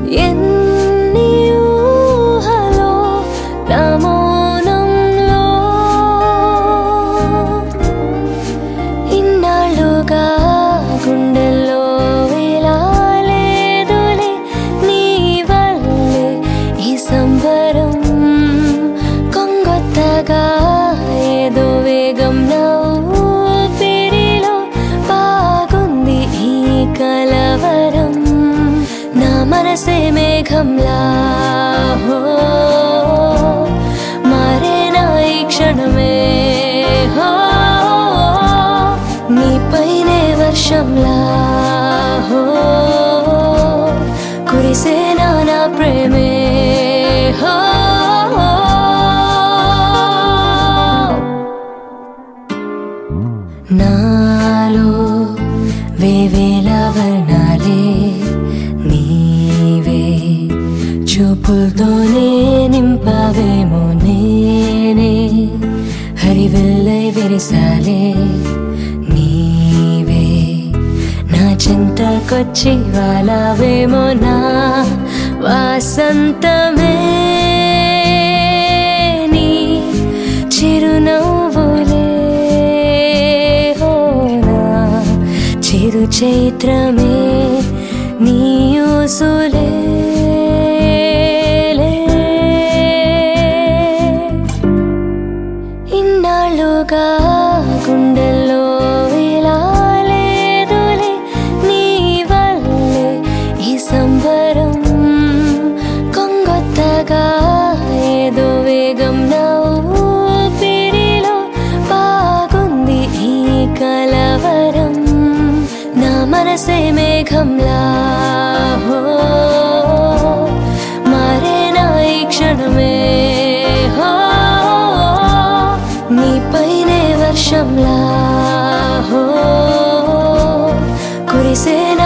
ఎన్ని ఊహలో నా మౌనంలో ఇన్నాళ్ళుగా గుండెల్లో ఇలా లేదులే నీ వల్లే ఈ సంబరం కొంగొత్తగా ఏదో వేగం నా ఊపిరిలో బాగుంది ఈ కలవరం నా మనసే మేఘంలా హో మారేనా ఈ క్షణమే హో నీపైనే వర్షంలా హో కురిసేనా నా ప్రేమే హో నాలో వేవేల వర్ణాలే నీవే చూపులతోనే నింపావేమో నేనే హరివిల్లై విరిసాలే నీవే నా చింతకొచ్చి వాలావేమో నా వాసంతమే నీ చిరునవ్వులే చిరు చైత్రమే నీ ఊసులే ఇన్నాళ్ళుగా గుండెల్లో ఇలా లేదులే నీ వల్లే ఈ సంబరం కొంగొత్తగా ఏదో వేగం నా ఊపిరిలో బాగుంది ఈ కలవరం నా మనసే మేఘంలా హో మారేనా ఈ క్షణమే హో నీపైనే వర్షంలా హో కురిసే